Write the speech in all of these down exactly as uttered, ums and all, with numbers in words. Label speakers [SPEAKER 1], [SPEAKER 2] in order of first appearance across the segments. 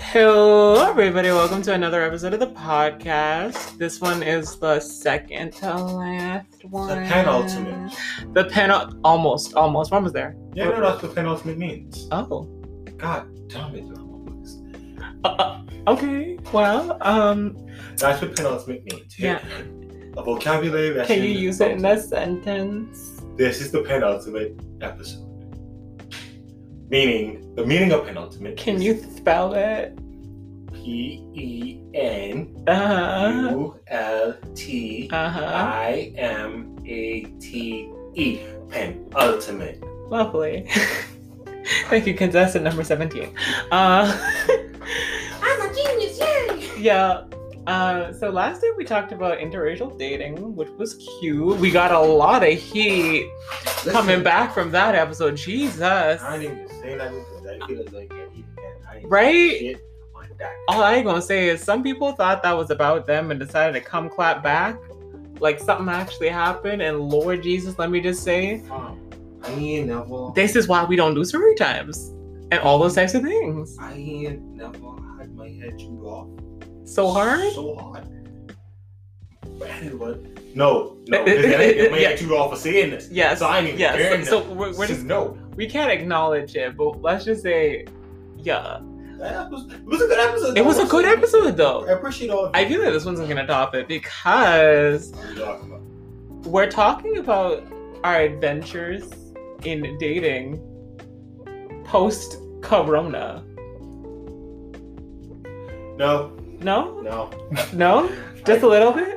[SPEAKER 1] Hello, everybody. Welcome to another episode of the podcast. This one is the second to last one.
[SPEAKER 2] The penultimate.
[SPEAKER 1] The pen, almost, almost. One was there.
[SPEAKER 2] Yeah, no, that's what penultimate means.
[SPEAKER 1] Oh.
[SPEAKER 2] God damn it.
[SPEAKER 1] Uh, uh, okay. Well, um.
[SPEAKER 2] That's what penultimate means.
[SPEAKER 1] Yeah.
[SPEAKER 2] A vocabulary lesson.
[SPEAKER 1] Can you use it in a sentence?
[SPEAKER 2] This is the penultimate episode. Meaning, the meaning of penultimate.
[SPEAKER 1] Can you spell it?
[SPEAKER 2] P E N
[SPEAKER 1] Uh-huh.
[SPEAKER 2] U L T
[SPEAKER 1] Uh-huh.
[SPEAKER 2] I M A T E. Penultimate.
[SPEAKER 1] Lovely. Thank you, contestant number seventeen. Uh,
[SPEAKER 2] I'm a genius, yay!
[SPEAKER 1] yeah. Uh, so last time we talked about interracial dating, which was cute. We got a lot of heat
[SPEAKER 2] Listen,
[SPEAKER 1] coming back from that episode. Jesus.
[SPEAKER 2] I didn't even say that because I feel like get heat again. I ain't
[SPEAKER 1] Right?
[SPEAKER 2] shit on that.
[SPEAKER 1] All I ain't gonna say is some people thought that was about them and decided to come clap back. Like something actually happened, and Lord Jesus, let me just say,
[SPEAKER 2] Um, I ain't never.
[SPEAKER 1] this is why we don't do story times and all those types of things.
[SPEAKER 2] I ain't never had my head chewed off.
[SPEAKER 1] So hard?
[SPEAKER 2] So hard. But anyway, no, no, because I didn't get my
[SPEAKER 1] Yeah.
[SPEAKER 2] head chewed off for saying this.
[SPEAKER 1] Yes.
[SPEAKER 2] So I ain't even
[SPEAKER 1] yes.
[SPEAKER 2] caring
[SPEAKER 1] So,
[SPEAKER 2] now.
[SPEAKER 1] so we're, we're
[SPEAKER 2] So
[SPEAKER 1] just
[SPEAKER 2] no.
[SPEAKER 1] we can't acknowledge it, but let's just say, yeah,
[SPEAKER 2] That was, it was a good episode.
[SPEAKER 1] it was a good episode though.
[SPEAKER 2] I appreciate all of
[SPEAKER 1] I feel like this one's gonna top it because
[SPEAKER 2] What are you talking about?
[SPEAKER 1] we're talking about our adventures in dating post Corona.
[SPEAKER 2] No,
[SPEAKER 1] No,
[SPEAKER 2] no.
[SPEAKER 1] no, just a little bit.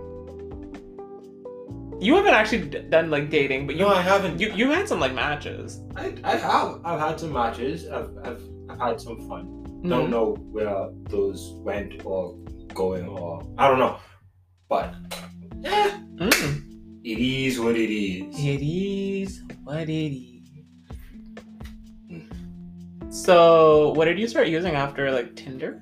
[SPEAKER 1] You haven't actually d- done like dating, but you
[SPEAKER 2] No, I haven't.
[SPEAKER 1] you you had some like matches.
[SPEAKER 2] I, I have. I've had some matches. I've, I've, I've had some fun. Don't
[SPEAKER 1] Mhm.
[SPEAKER 2] know where those went or going or I don't know. But yeah,
[SPEAKER 1] Mm.
[SPEAKER 2] it is what it is.
[SPEAKER 1] It is what it is. So, what did you start using after like Tinder?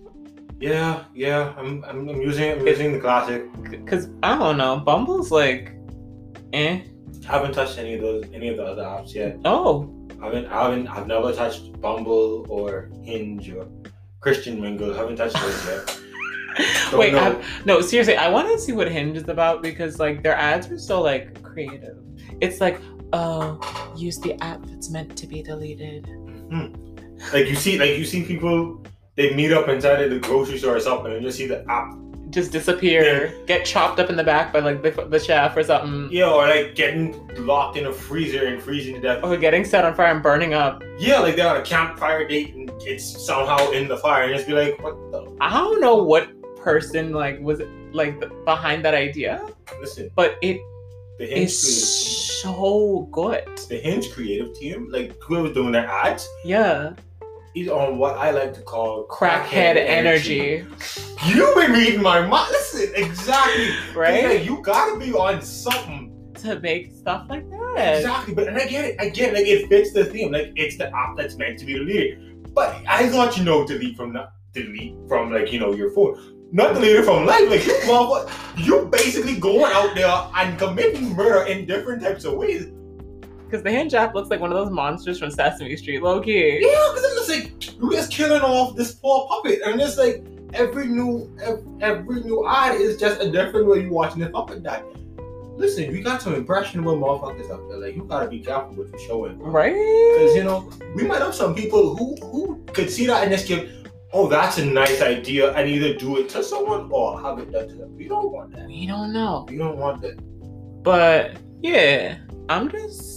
[SPEAKER 2] Yeah, yeah. I'm, I'm, I'm using, I'm using the classic.
[SPEAKER 1] Because I don't know, Bumble's like, eh.
[SPEAKER 2] Haven't touched any of those, any of the other apps yet.
[SPEAKER 1] Oh,
[SPEAKER 2] I haven't, I haven't, I've never touched Bumble or Hinge or Christian Mingle. Haven't touched those yet. Don't
[SPEAKER 1] wait,
[SPEAKER 2] know.
[SPEAKER 1] I, no, seriously, I want to see what Hinge is about because like their ads are so like creative. It's like, oh, use the app that's meant to be deleted.
[SPEAKER 2] Mhm. Like you see, like you see people. They meet up inside of the grocery store or something, and just see the app.
[SPEAKER 1] Just disappear, get chopped up in the back by like the, the chef or something.
[SPEAKER 2] Yeah, or like getting locked in a freezer and freezing to death.
[SPEAKER 1] Or getting set on fire and burning up.
[SPEAKER 2] Yeah, like they're on a campfire date and it's somehow in the fire, and just be like, what the?
[SPEAKER 1] I don't know what person like was like the, behind that idea,
[SPEAKER 2] Listen,
[SPEAKER 1] but it
[SPEAKER 2] the Hinge
[SPEAKER 1] is
[SPEAKER 2] creative,
[SPEAKER 1] so good.
[SPEAKER 2] the Hinge creative team, like whoever's doing their ads,
[SPEAKER 1] Yeah.
[SPEAKER 2] is on what I like to call
[SPEAKER 1] Crackhead energy.
[SPEAKER 2] You been reading my mind. Listen, exactly.
[SPEAKER 1] Right?
[SPEAKER 2] Like, you gotta be on something.
[SPEAKER 1] To make stuff like that.
[SPEAKER 2] Exactly. But and I get it. I get it. Like it fits the theme. Like it's the app that's meant to be deleted. But I thought you know delete from not delete from like you know your phone. Not deleted from life. Like you motherfucker, you basically going out there and committing murder in different types of ways.
[SPEAKER 1] Because the Hinge app looks like one of those monsters from Sesame Street, low key.
[SPEAKER 2] Yeah, because I'm just like, you just killing off this poor puppet. And it's like, every new every, every new ad is just a different way you watching the puppet die. Listen, we got some impressionable motherfuckers out there. Like, you gotta be careful what you're showing.
[SPEAKER 1] Right?
[SPEAKER 2] Because, you know, we might have some people who, who could see that and just give, oh, that's a nice idea, and either do it to someone or have it done to them. We don't want that.
[SPEAKER 1] We don't know.
[SPEAKER 2] We don't want that.
[SPEAKER 1] But yeah, I'm just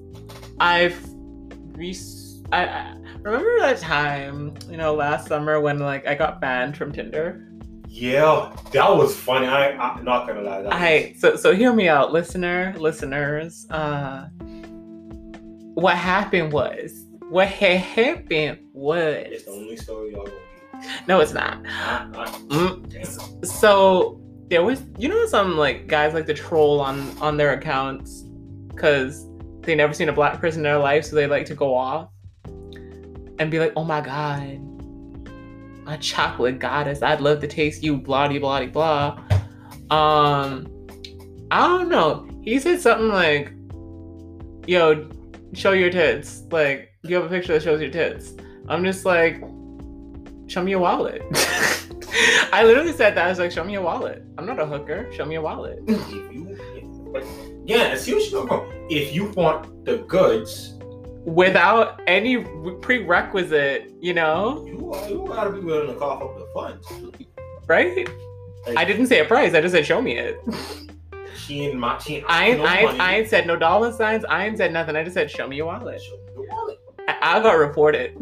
[SPEAKER 1] I've re- I, I remember that time, you know, last summer when like I got banned from Tinder.
[SPEAKER 2] Yeah, that was funny. I, I'm not gonna lie. That
[SPEAKER 1] I so so hear me out, listener, listeners. Uh, what happened was what had happened was
[SPEAKER 2] It's the only story y'all gonna
[SPEAKER 1] no, it's not.
[SPEAKER 2] be. Not, not,
[SPEAKER 1] Mm.
[SPEAKER 2] damn.
[SPEAKER 1] So there was, you know, some like guys like to troll on on their accounts because they never seen a black person in their life, so they like to go off and be like, "Oh my god, my chocolate goddess, I'd love to taste you." Blah blah blah. Um, I don't know. He said something like, "Yo, show your tits." Like, you have a picture that shows your tits. I'm just like, show me your wallet. I literally said that. I was like, show me your wallet. I'm not a hooker. Show me your wallet.
[SPEAKER 2] If you, but yeah, see what you're going from. If you want the goods
[SPEAKER 1] without any prerequisite, you know,
[SPEAKER 2] you, you gotta be willing to cough up the funds,
[SPEAKER 1] right? Like, I didn't say a price. I just said, show me it.
[SPEAKER 2] She ain't my. She ain't
[SPEAKER 1] I ain't,
[SPEAKER 2] no
[SPEAKER 1] I, ain't,
[SPEAKER 2] money.
[SPEAKER 1] I ain't said no dollar signs. I ain't said nothing. I just said, show me your wallet.
[SPEAKER 2] Show me your wallet.
[SPEAKER 1] I, I got reported.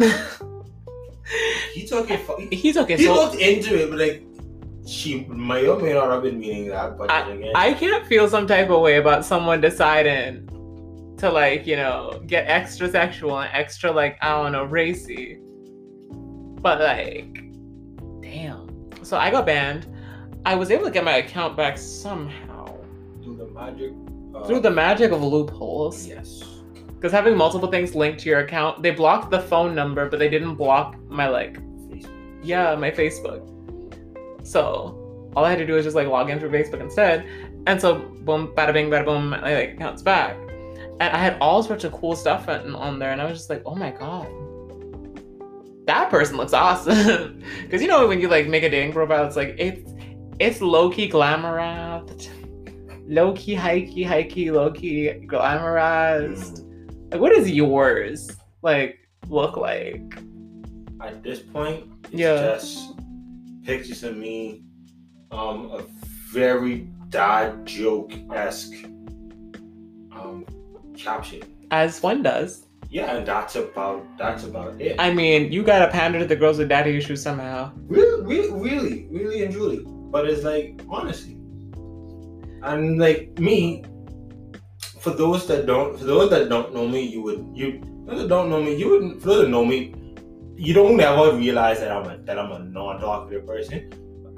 [SPEAKER 2] He took it. He,
[SPEAKER 1] he took it.
[SPEAKER 2] He
[SPEAKER 1] so,
[SPEAKER 2] looked into it, but like she may or may not have been meaning that. But
[SPEAKER 1] I,
[SPEAKER 2] again,
[SPEAKER 1] I can't feel some type of way about someone deciding to, like, you know, get extra sexual and extra, like, I don't know, racy. But like, damn. So I got banned. I was able to get my account back somehow
[SPEAKER 2] through the magic. Uh,
[SPEAKER 1] through the magic of loopholes.
[SPEAKER 2] Yes.
[SPEAKER 1] Because having multiple things linked to your account, they blocked the phone number, but they didn't block my, like,
[SPEAKER 2] Facebook.
[SPEAKER 1] yeah, my Facebook. So all I had to do was just, like, log in through Facebook instead. And so, boom, bada bing, bada boom, my, like, account's back. And I had all sorts of cool stuff on, on there, and I was just like, oh my god, that person looks awesome. Because, you know, when you, like, make a dating profile, it's like, it's it's low-key glamorized, low-key, high-key, high-key, low-key glamorized. Like, what does yours, like, look like?
[SPEAKER 2] At this point, it's
[SPEAKER 1] Yeah.
[SPEAKER 2] just pictures of me, um, a very dad joke-esque um, caption.
[SPEAKER 1] As one does.
[SPEAKER 2] Yeah, and that's about that's about it.
[SPEAKER 1] I mean, you gotta pander to the girls with daddy issues somehow.
[SPEAKER 2] Really, really, really, really and truly. But it's like, honestly. And like me, for those that don't for those that don't know me, you would you for those that don't know me, you wouldn't for those that know me, you don't ever realize that I'm a that I'm a non-talkative person.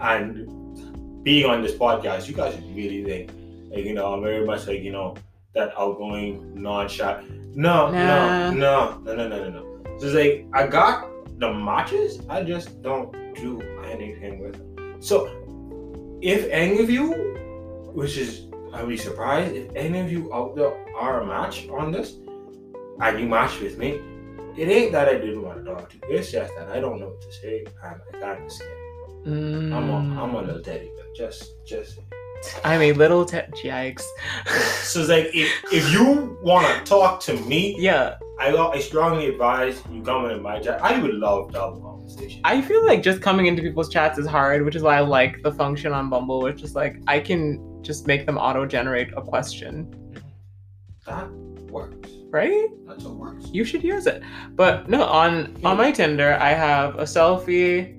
[SPEAKER 2] And being on this podcast, you guys really think like, you know, I'm very much like, you know, that outgoing, non-shy. No,
[SPEAKER 1] Nah.
[SPEAKER 2] no, no, no, no, no, no, no. So it's like I got the matches, I just don't do anything with them. So if any of you, which is I'd be surprised if any of you out there are a match on this and you match with me, it ain't that I didn't want to talk to you. It's just that I don't know what to say and I can't say it.
[SPEAKER 1] Mm.
[SPEAKER 2] I'm a I'm a little teddy bear. Just just
[SPEAKER 1] I'm a little te- yikes.
[SPEAKER 2] So it's like if if you wanna talk to me,
[SPEAKER 1] Yeah.
[SPEAKER 2] I I strongly advise you coming in my chat. I would love to have a conversation.
[SPEAKER 1] I feel like just coming into people's chats is hard, which is why I like the function on Bumble, which is like I can just make them auto-generate a question.
[SPEAKER 2] That works.
[SPEAKER 1] Right?
[SPEAKER 2] That's what works.
[SPEAKER 1] You should use it. But no, on on my Tinder, I have a selfie,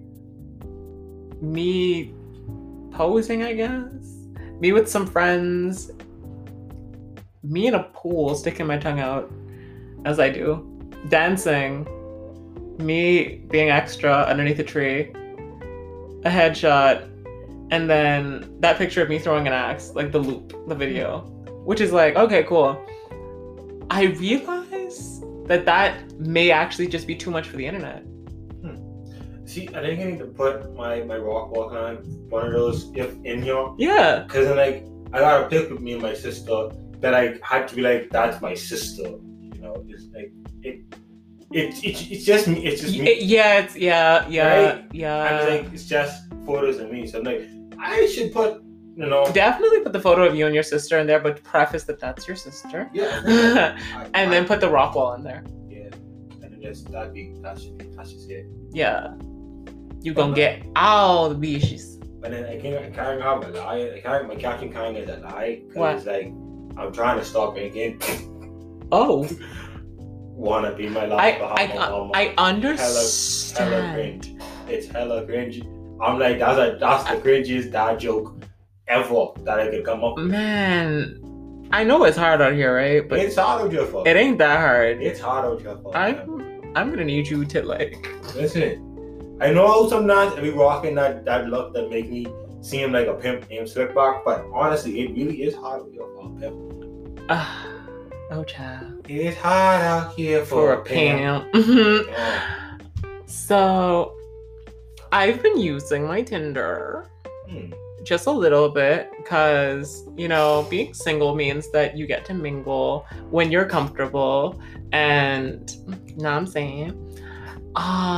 [SPEAKER 1] me posing, I guess, me with some friends, me in a pool sticking my tongue out, as I do, dancing, me being extra underneath a tree, a headshot, and then that picture of me throwing an axe, like the loop, the video, which is like, okay, cool. I realize that that may actually just be too much for the internet.
[SPEAKER 2] See, I think I need to put my, my rock walk on one of those if in here.
[SPEAKER 1] Yeah.
[SPEAKER 2] Because then like I got a pic with me and my sister that I had to be like, that's my sister. You know, it's like it it, it it's just me it's just me.
[SPEAKER 1] It, yeah, it's yeah, yeah,
[SPEAKER 2] Right?
[SPEAKER 1] yeah.
[SPEAKER 2] I was like, it's just photos of me. So I'm like, I should put, you know,
[SPEAKER 1] Definitely put the photo of you and your sister in there, but preface that that's your sister.
[SPEAKER 2] yeah. I,
[SPEAKER 1] And
[SPEAKER 2] I,
[SPEAKER 1] then put the rock wall in there.
[SPEAKER 2] yeah, and then just that'd be that should be that's just it.
[SPEAKER 1] Yeah. You gonna get all the beaches.
[SPEAKER 2] But then I can't I can't have a lie. I can't my caption kind of is a lie
[SPEAKER 1] What?
[SPEAKER 2] because like I'm trying to stop drinking.
[SPEAKER 1] Oh.
[SPEAKER 2] Wanna be my life
[SPEAKER 1] I
[SPEAKER 2] behind my
[SPEAKER 1] I
[SPEAKER 2] mama.
[SPEAKER 1] I
[SPEAKER 2] Hella
[SPEAKER 1] understand.
[SPEAKER 2] cringe. It's hella cringe. I'm like, that's a that's the cringiest dad joke ever that I could come up with.
[SPEAKER 1] Man, I know it's hard out here, right? But
[SPEAKER 2] It's hard out your fault.
[SPEAKER 1] it ain't that hard.
[SPEAKER 2] It's hard out your fault.
[SPEAKER 1] I'm I'm gonna need you to like.
[SPEAKER 2] Listen, I know sometimes I be rocking that, that look that make me seem like a pimp named Slickback, but honestly, it really is hard out your fault, pimp.
[SPEAKER 1] Uh, oh, child.
[SPEAKER 2] It's hard out here for,
[SPEAKER 1] For a pimp. Mhm.
[SPEAKER 2] Yeah.
[SPEAKER 1] So, I've been using my Tinder
[SPEAKER 2] Hmm.
[SPEAKER 1] just a little bit because, you know, being single means that you get to mingle when you're comfortable. And, you know what I'm saying? Uh,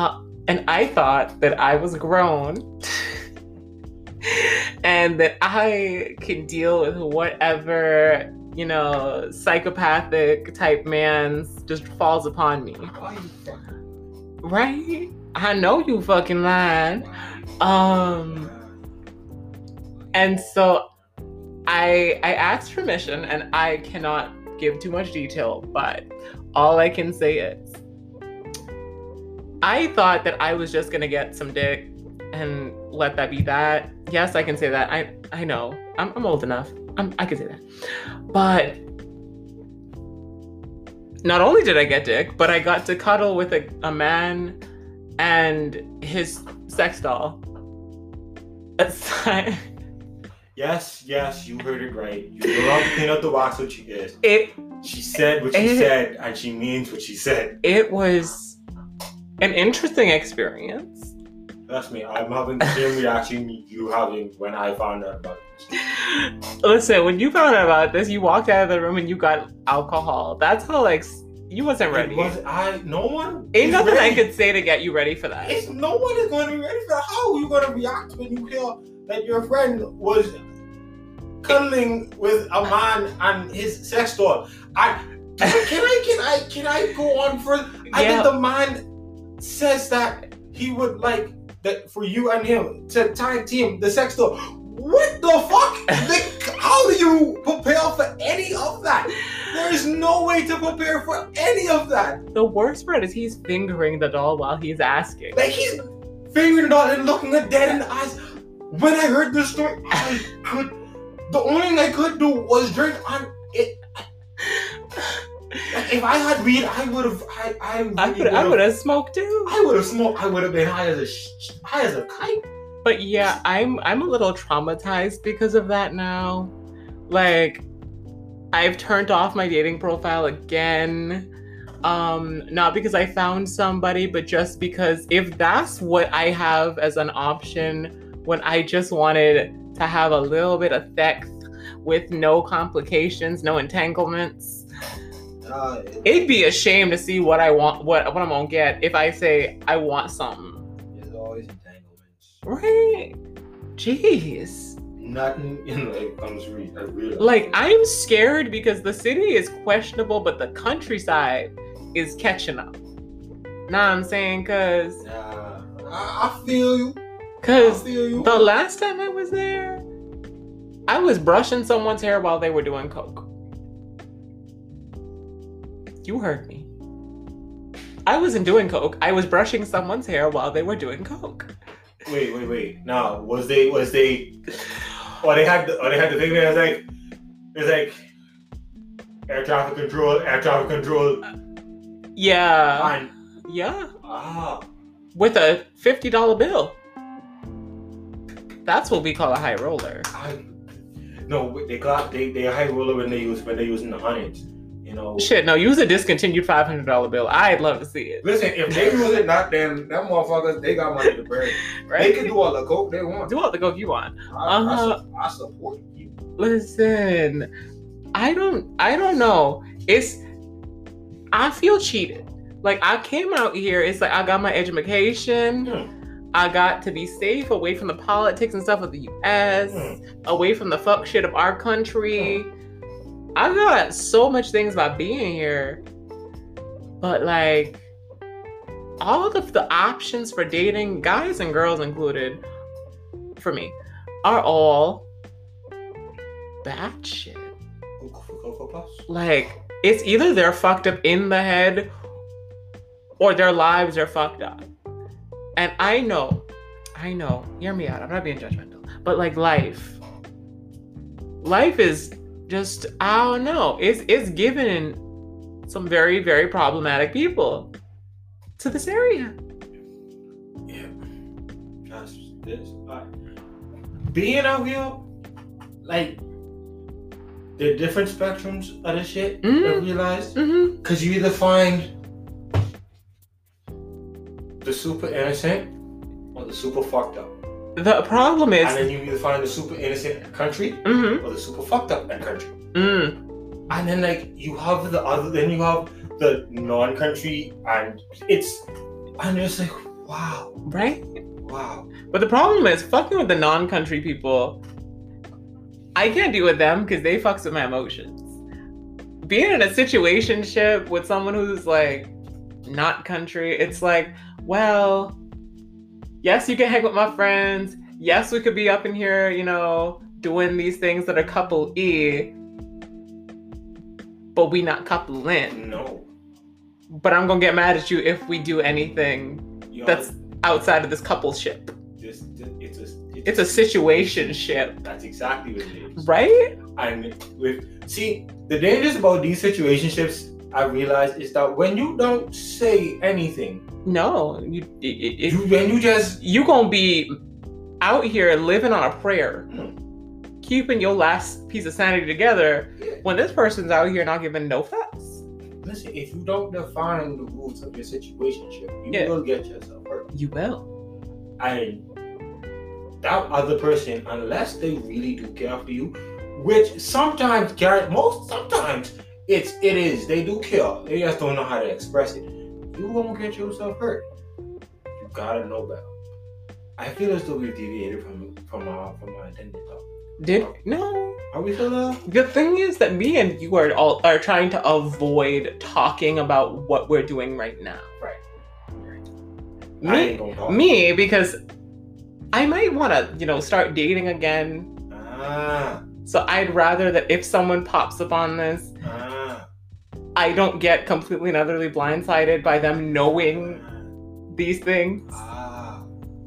[SPEAKER 1] And I thought that I was grown and that I can deal with whatever, you know, psychopathic type man's just falls upon me.
[SPEAKER 2] Why you fucking?
[SPEAKER 1] Right? I know you fucking lying. Um, and so I I asked permission, and I cannot give too much detail, but all I can say is I thought that I was just gonna get some dick and let that be that. Yes, I can say that. I I know. I'm I'm old enough. I'm, I can say that. But not only did I get dick, but I got to cuddle with a, a man and his sex doll. Aside,
[SPEAKER 2] Yes, yes, you heard it right. You belong to clean up the box what she is.
[SPEAKER 1] it
[SPEAKER 2] She said what she
[SPEAKER 1] It-
[SPEAKER 2] said, and she means what she said.
[SPEAKER 1] it was an interesting experience.
[SPEAKER 2] Trust me, I'm having the same reaction you having when I found out about this.
[SPEAKER 1] Listen, when you found out about this, you walked out of the room and you got alcohol. That's how, like, s- you wasn't ready.
[SPEAKER 2] It was, I, no one
[SPEAKER 1] Ain't
[SPEAKER 2] is
[SPEAKER 1] nothing
[SPEAKER 2] ready.
[SPEAKER 1] I could say to get you ready for that.
[SPEAKER 2] It's, no one is going to be ready for that. How are you going to react when you hear that your friend was cuddling with a man and his sex doll? I can I can I can I go on further? I
[SPEAKER 1] Yeah.
[SPEAKER 2] think the man says that he would like that for you and him to tag team the sex doll. What the fuck? Like, how do you prepare for any of that? There is no way to prepare for any of that.
[SPEAKER 1] The worst part is he's fingering the doll while he's asking.
[SPEAKER 2] Like, he's fingering it out and looking her dead in the eyes. When I heard this story, I could. The only thing I could do was drink on it. Like, if I had weed, I would have. I. I, really
[SPEAKER 1] I could I would have smoked too.
[SPEAKER 2] I would have smoked. I would have been high as a sh- high as a kite.
[SPEAKER 1] But yeah, I'm I'm a little traumatized because of that now. Like, I've turned off my dating profile again. Um, not because I found somebody, but just because if that's what I have as an option when I just wanted to have a little bit of sex with no complications, no entanglements,
[SPEAKER 2] Uh,
[SPEAKER 1] it'd be a shame to see what I want, what what I'm gonna get if I say I want something.
[SPEAKER 2] There's always entanglements.
[SPEAKER 1] Right? Jeez.
[SPEAKER 2] Nothing in like comes real. I realize.
[SPEAKER 1] Like, I'm scared because the city is questionable, but the countryside is catching up. Know what I'm saying? Cause,
[SPEAKER 2] Nah, I, I feel you. I
[SPEAKER 1] cause
[SPEAKER 2] feel you.
[SPEAKER 1] the last time I was there, I was brushing someone's hair while they were doing coke. You heard me. I wasn't doing coke. I was brushing someone's hair while they were doing coke.
[SPEAKER 2] Wait, wait, wait. Now, was they, was they, or they had, the, or they had the thing there. It's like, it's like air traffic control, air traffic control,
[SPEAKER 1] Yeah.
[SPEAKER 2] and
[SPEAKER 1] Yeah.
[SPEAKER 2] ah,
[SPEAKER 1] With a fifty dollar bill. That's what we call a high roller.
[SPEAKER 2] I, no, they got they they high roller when they use when they using the hundreds. You know.
[SPEAKER 1] Shit, no, use a discontinued five hundred dollar bill. I'd love to see it.
[SPEAKER 2] Listen, if they use it, not them, them motherfuckers, they got money to burn.
[SPEAKER 1] Right?
[SPEAKER 2] They can do all the coke they want.
[SPEAKER 1] Do all the coke you want.
[SPEAKER 2] I, I,
[SPEAKER 1] Uh-huh.
[SPEAKER 2] su- I support you.
[SPEAKER 1] Listen, I don't I don't know. It's I feel cheated. Like, I came out here, it's like I got my education.
[SPEAKER 2] Hmm.
[SPEAKER 1] I got to be safe away from the politics and stuff of the U S,
[SPEAKER 2] Hmm.
[SPEAKER 1] away from the fuck shit of our country. I got so much things about being here. But like, all of the options for dating, guys and girls included, for me, are all bad shit.
[SPEAKER 2] Cocoa Puffs?
[SPEAKER 1] Like, it's either they're fucked up in the head or their lives are fucked up. And I know, I know, hear me out, I'm not being judgmental, but like life, life is just, I don't know, it's, it's given some very, very problematic people to this area.
[SPEAKER 2] Yeah. That's this. Uh, being out here, like, the different spectrums of this shit,
[SPEAKER 1] Mhm.
[SPEAKER 2] I realized.
[SPEAKER 1] Mm-hmm.
[SPEAKER 2] Because you either find the super innocent or the super fucked up.
[SPEAKER 1] The problem is,
[SPEAKER 2] And then you either find the super innocent country
[SPEAKER 1] mm-hmm,
[SPEAKER 2] or the super fucked up country.
[SPEAKER 1] mm,
[SPEAKER 2] And then, like, you have the other, then you have the non-country, and it's, and it's like, Wow.
[SPEAKER 1] Right?
[SPEAKER 2] Wow.
[SPEAKER 1] But the problem is, fucking with the non-country people, I can't deal with them because they fucks with my emotions. Being in a situationship with someone who's like not country, it's like, well, yes, you can hang with my friends. Yes, we could be up in here, you know, doing these things that are couple-y, but we not couple in.
[SPEAKER 2] No.
[SPEAKER 1] But I'm gonna get mad at you if we do anything
[SPEAKER 2] Yo,
[SPEAKER 1] that's outside of this coupleship.
[SPEAKER 2] This, this, it's a
[SPEAKER 1] It's a situationship,
[SPEAKER 2] That's exactly what it is.
[SPEAKER 1] right?
[SPEAKER 2] And with see, the dangers about these situationships, I realize, is that when you don't say anything,
[SPEAKER 1] No, you it, it,
[SPEAKER 2] you when you just
[SPEAKER 1] you gonna be out here living on a prayer,
[SPEAKER 2] Hmm.
[SPEAKER 1] keeping your last piece of sanity together
[SPEAKER 2] Yeah.
[SPEAKER 1] when this person's out here not giving no fucks.
[SPEAKER 2] listen. If you don't define the rules of your situationship, you
[SPEAKER 1] Yeah.
[SPEAKER 2] will get yourself hurt.
[SPEAKER 1] You will.
[SPEAKER 2] And that other person, unless they really do care for you, which sometimes, Garrett, most sometimes it's it is they do care. They just don't know how to express it. You won't get yourself hurt. You gotta know better. I feel as though we've deviated from from our from our intended talk.
[SPEAKER 1] Did no?
[SPEAKER 2] Are we still there?
[SPEAKER 1] The thing is that me and you are all are trying to avoid talking about what we're doing right now.
[SPEAKER 2] Right. I
[SPEAKER 1] Me,
[SPEAKER 2] ain't gonna talk.
[SPEAKER 1] me, because I might want to, you know, start dating again.
[SPEAKER 2] Ah,
[SPEAKER 1] So I'd rather that if someone pops up on this,
[SPEAKER 2] ah,
[SPEAKER 1] I don't get completely and utterly blindsided by them knowing these things.
[SPEAKER 2] ah.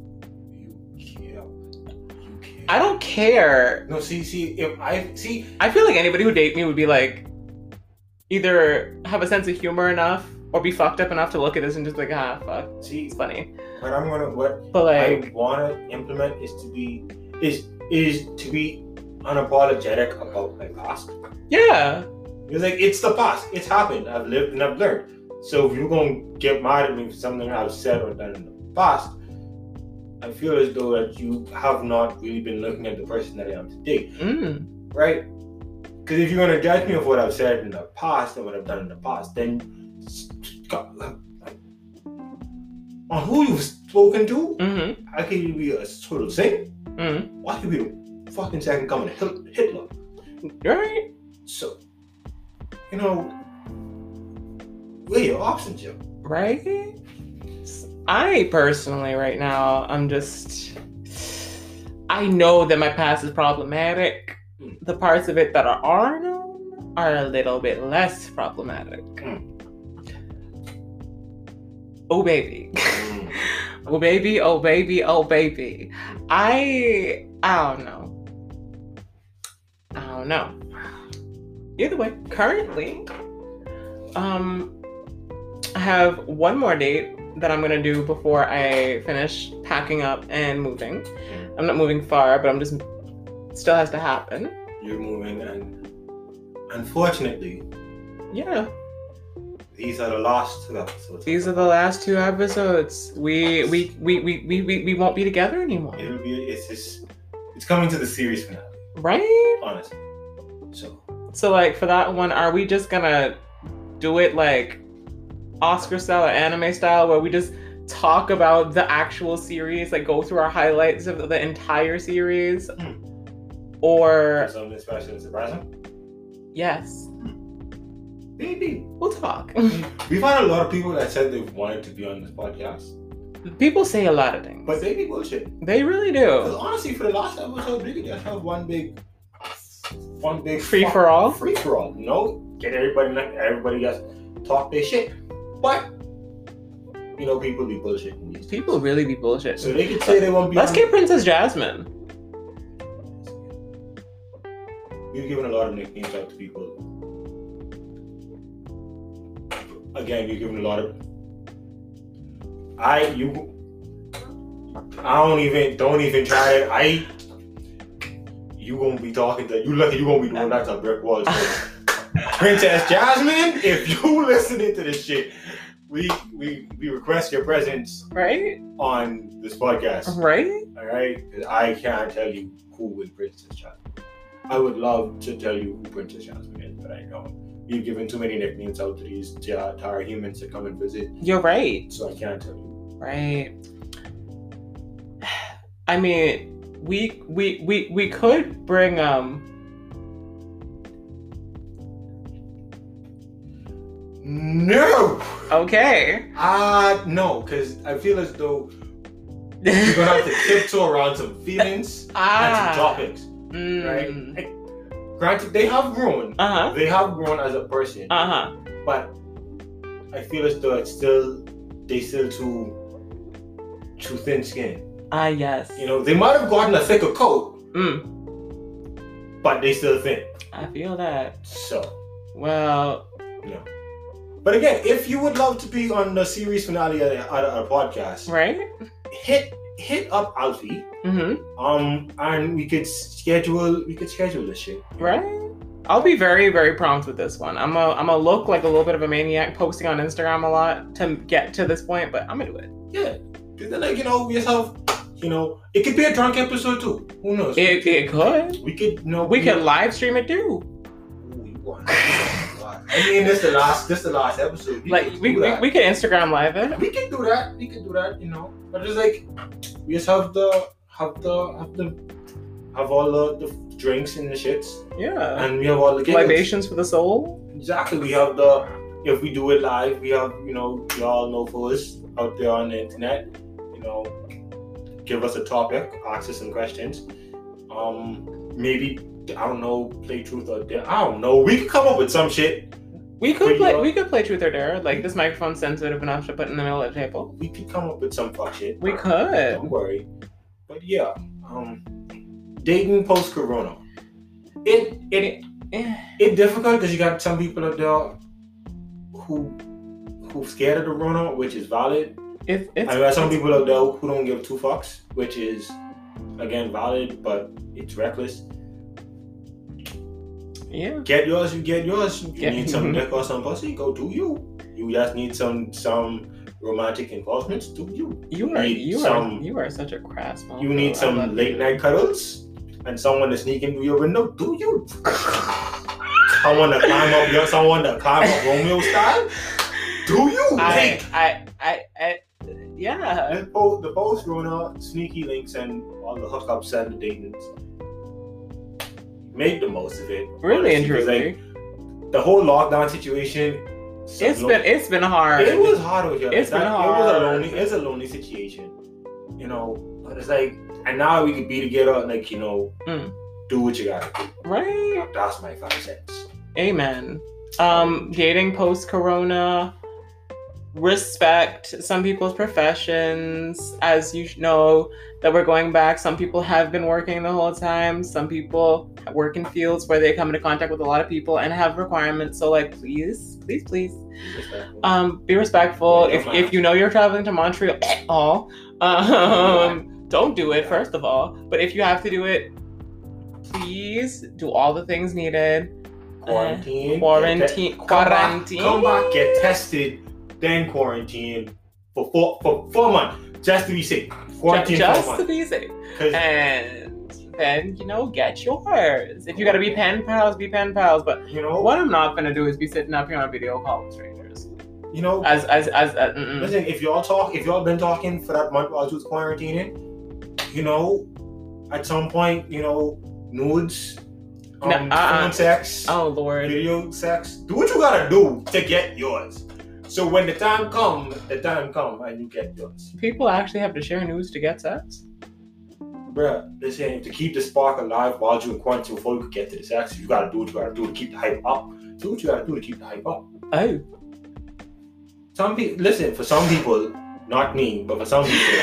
[SPEAKER 2] You care. You care.
[SPEAKER 1] I don't care.
[SPEAKER 2] No, see, see, if I see,
[SPEAKER 1] I feel like anybody who date me would be like, either have a sense of humor enough or be fucked up enough to look at this and just like, ah, fuck,
[SPEAKER 2] see,
[SPEAKER 1] it's funny.
[SPEAKER 2] what I'm gonna what
[SPEAKER 1] But like,
[SPEAKER 2] I wanna implement is to be is is to be unapologetic about my past.
[SPEAKER 1] yeah,
[SPEAKER 2] It's like it's the past. It's happened. I've lived and I've learned. So if you're gonna get mad at me for something I've said or done in the past, I feel as though that you have not really been looking at the person that I am today,
[SPEAKER 1] mm,
[SPEAKER 2] right? Because if you're gonna judge me of what I've said in the past and what I've done in the past, then on who you've spoken to,
[SPEAKER 1] mm-hmm,
[SPEAKER 2] I could be a total saint.
[SPEAKER 1] mm-hmm.
[SPEAKER 2] Why could be the fucking second coming of Hitler?
[SPEAKER 1] Right?
[SPEAKER 2] So, you know, weigh your options, yo.
[SPEAKER 1] Right? I personally, right now, I'm just. I know that my past is problematic.
[SPEAKER 2] Mm.
[SPEAKER 1] The parts of it that are, are known are a little bit less problematic.
[SPEAKER 2] Mm.
[SPEAKER 1] Oh, baby.
[SPEAKER 2] Mm.
[SPEAKER 1] Oh, baby. Oh, baby. Oh, baby. I. I don't know. I don't know. Either way, currently, um, I have one more date that I'm gonna do before I finish packing up and moving. I'm not moving far, but I'm just still has to happen.
[SPEAKER 2] You're moving, and unfortunately,
[SPEAKER 1] Yeah,
[SPEAKER 2] these are the last two episodes.
[SPEAKER 1] these are the last two episodes. We we we we we we, we won't be together anymore,
[SPEAKER 2] It'll be. It's just. It's coming to the series finale,
[SPEAKER 1] right?
[SPEAKER 2] honestly. So.
[SPEAKER 1] So like for that one, are we just gonna do it like Oscar style or anime style, where we just talk about the actual series, like go through our highlights of the entire series,
[SPEAKER 2] Mm.
[SPEAKER 1] or
[SPEAKER 2] Something special and surprising.
[SPEAKER 1] yes,
[SPEAKER 2] Maybe.
[SPEAKER 1] we'll talk.
[SPEAKER 2] We've had a lot of people that said they've wanted to be on this podcast,
[SPEAKER 1] People say a lot of things,
[SPEAKER 2] but they be bullshit.
[SPEAKER 1] they really
[SPEAKER 2] Because
[SPEAKER 1] do.
[SPEAKER 2] honestly, for the last episode, we could just have one big, one big
[SPEAKER 1] Free for all?
[SPEAKER 2] free for all. No, get everybody, like everybody just talk their shit. But you know, people be bullshitting these
[SPEAKER 1] People
[SPEAKER 2] days.
[SPEAKER 1] really be bullshit.
[SPEAKER 2] So they could say they won't be.
[SPEAKER 1] Let's
[SPEAKER 2] on-
[SPEAKER 1] get Princess Jasmine.
[SPEAKER 2] We've given a lot of nicknames out to people. Again, you've given a lot of. I you. I don't even don't even try it. I. You gonna be talking to you lucky you gonna be doing that to a brick wall. So. Princess Jasmine, if you listening to this shit, we we we request your presence
[SPEAKER 1] Right?
[SPEAKER 2] on this podcast.
[SPEAKER 1] Right?
[SPEAKER 2] All right, 'cause I can't tell you who is Princess Jasmine. I would love to tell you who Princess Jasmine is, but I don't. We've given too many nicknames out to these to, uh, to our humans to come and visit,
[SPEAKER 1] You're right.
[SPEAKER 2] so I can't tell you.
[SPEAKER 1] Right. I mean, we we we we could bring um.
[SPEAKER 2] No.
[SPEAKER 1] Okay.
[SPEAKER 2] Uh no, because I feel as though you're gonna have to tiptoe around some feelings
[SPEAKER 1] ah.
[SPEAKER 2] and some topics,
[SPEAKER 1] mm.
[SPEAKER 2] right? Like, granted, they have grown.
[SPEAKER 1] Uh huh.
[SPEAKER 2] They have grown as a person.
[SPEAKER 1] Uh huh.
[SPEAKER 2] But I feel as though it's still they still too too thin skin.
[SPEAKER 1] Ah yes.
[SPEAKER 2] You know, they might have gotten a thicker coat,
[SPEAKER 1] Mm.
[SPEAKER 2] but they still thin.
[SPEAKER 1] I feel that.
[SPEAKER 2] So,
[SPEAKER 1] Well.
[SPEAKER 2] no. But again, if you would love to be on the series finale of our podcast,
[SPEAKER 1] Right.
[SPEAKER 2] hit hit up Alfie.
[SPEAKER 1] Mm-hmm.
[SPEAKER 2] Um, and we could schedule we could schedule this shit.
[SPEAKER 1] Right. I'll be very, very prompt with this one. I'm a, I'm a look like a little bit of a maniac, posting on Instagram a lot to get to this point, but I'm gonna do it.
[SPEAKER 2] Yeah, because then, like, you know, we just have, you know, it could be a drunk episode too. Who knows?
[SPEAKER 1] It, it could.
[SPEAKER 2] We could, you know,
[SPEAKER 1] We could
[SPEAKER 2] know,
[SPEAKER 1] live stream it too.
[SPEAKER 2] Ooh, you want- I mean, this the last, this the last episode. We
[SPEAKER 1] Like
[SPEAKER 2] could
[SPEAKER 1] we,
[SPEAKER 2] do
[SPEAKER 1] we
[SPEAKER 2] that.
[SPEAKER 1] we could Instagram live it.
[SPEAKER 2] we can do that. We can do that. You know, but it's like we just have the have the have the have all the, the drinks and the shits,
[SPEAKER 1] Yeah.
[SPEAKER 2] and we have all the giggles.
[SPEAKER 1] Libations for the soul.
[SPEAKER 2] Exactly. We have the if we do it live, we have, you know, you all know for us out there on the internet. You know, give us a topic, ask us some questions. Um, maybe I don't know, play truth or dare. I don't know. We could come up with some shit.
[SPEAKER 1] We could
[SPEAKER 2] But,
[SPEAKER 1] play.
[SPEAKER 2] you know-
[SPEAKER 1] We could play truth or dare. Like this microphone's sensitive enough to put in the middle of the table.
[SPEAKER 2] We could come up with some fuck shit.
[SPEAKER 1] We could.
[SPEAKER 2] Don't worry. But yeah, um, dating post Corona. It it
[SPEAKER 1] Eh.
[SPEAKER 2] it difficult because you got some people out there who who scared of the Corona, which is valid.
[SPEAKER 1] It's it's.
[SPEAKER 2] And we got some people out there who don't give two fucks, which is again valid, but it's reckless.
[SPEAKER 1] Yeah.
[SPEAKER 2] Get yours, you get yours. You
[SPEAKER 1] Yeah.
[SPEAKER 2] need some dick or some pussy, go do you. You just need some some romantic involvement, do you.
[SPEAKER 1] You are
[SPEAKER 2] need
[SPEAKER 1] you
[SPEAKER 2] some-
[SPEAKER 1] are you are such a crass mom.
[SPEAKER 2] You need some late night cuddles and someone to sneak into your window, do you. Someone to climb up your someone to climb up Romeo style, do you.
[SPEAKER 1] I
[SPEAKER 2] Like,
[SPEAKER 1] I I, I yeah.
[SPEAKER 2] the post the post Rona sneaky links and all the hookups and the datings. Make the most of it.
[SPEAKER 1] Really and
[SPEAKER 2] honestly, 'cause,
[SPEAKER 1] truly.
[SPEAKER 2] like, the whole lockdown situation.
[SPEAKER 1] It's been it's been hard.
[SPEAKER 2] It was hard with you.
[SPEAKER 1] It's
[SPEAKER 2] That-
[SPEAKER 1] been
[SPEAKER 2] It was a
[SPEAKER 1] hard.
[SPEAKER 2] lonely. It's a lonely situation, you know. But it's like, and now we could be together and, like, you know,
[SPEAKER 1] Mm.
[SPEAKER 2] do what you gotta do.
[SPEAKER 1] Right.
[SPEAKER 2] That's my five cents.
[SPEAKER 1] Amen. Um, dating post corona. Respect some people's professions, as you know that we're going back. Some people have been working the whole time. Some people work in fields where they come into contact with a lot of people and have requirements. So, like, please, please, please, um, be respectful.
[SPEAKER 2] Yeah,
[SPEAKER 1] If
[SPEAKER 2] don't
[SPEAKER 1] if you know you're traveling to Montreal, um, don't do it. First of all, but if you have to do it, please do all the things needed.
[SPEAKER 2] Quarantine.
[SPEAKER 1] Quarantine.
[SPEAKER 2] Get te- come back-
[SPEAKER 1] Quarantine.
[SPEAKER 2] Come back, get tested, then quarantine for four for four months, just to be safe. Quarantine
[SPEAKER 1] just
[SPEAKER 2] for
[SPEAKER 1] to
[SPEAKER 2] four
[SPEAKER 1] be safe.
[SPEAKER 2] months. 'Cause
[SPEAKER 1] And then, you know, get yours. If you gotta be pen pals, be pen pals. But
[SPEAKER 2] you know
[SPEAKER 1] what I'm not gonna do is be sitting up here on a video call with strangers.
[SPEAKER 2] You know.
[SPEAKER 1] As as as, as mm-mm.
[SPEAKER 2] Listen, if y'all talk, if y'all been talking for that month while you was quarantining, you know, at some point, you know, nudes, um,
[SPEAKER 1] No, uh-uh.
[SPEAKER 2] phone sex,
[SPEAKER 1] Oh Lord.
[SPEAKER 2] video sex, do what you gotta do to get yours. So when the time comes, the time comes and you get yours.
[SPEAKER 1] People actually have to share news to get sex.
[SPEAKER 2] Bruh, listen, to keep the spark alive while you're in quarantine before you could get to the sex, you gotta do what you gotta do to keep the hype up. Do what you gotta do to keep the hype up.
[SPEAKER 1] Oh.
[SPEAKER 2] Some people, listen, for some people, not me, but for some people,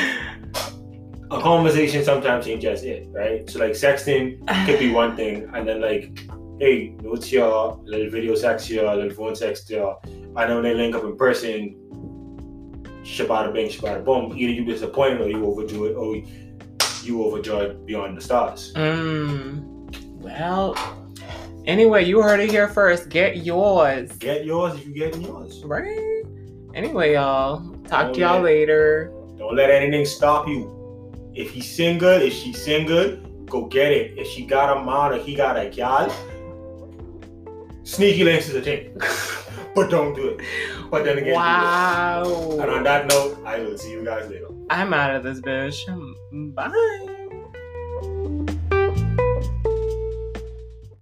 [SPEAKER 2] a conversation sometimes ain't just it, right? So, like, sexting could be one thing, and then, like, hey, what's your little video sex here, little phone sex here, and then when they link up in person, shabada bing, shabada boom, either you disappointed or you overjoyed, or you overjoyed beyond the stars.
[SPEAKER 1] Mm. Well. Anyway, you heard it here first. Get yours.
[SPEAKER 2] Get yours if you get yours.
[SPEAKER 1] Right. Anyway, y'all. Talk
[SPEAKER 2] Don't
[SPEAKER 1] to y'all
[SPEAKER 2] let-
[SPEAKER 1] later.
[SPEAKER 2] Don't let anything stop you. If he's single, if she's single, go get it. If she got a man or he got a gal, sneaky links is a thing. But don't do it. But then again,
[SPEAKER 1] Wow.
[SPEAKER 2] do it. And on that note, I I will see you guys later.
[SPEAKER 1] I'm out of this bitch. Bye.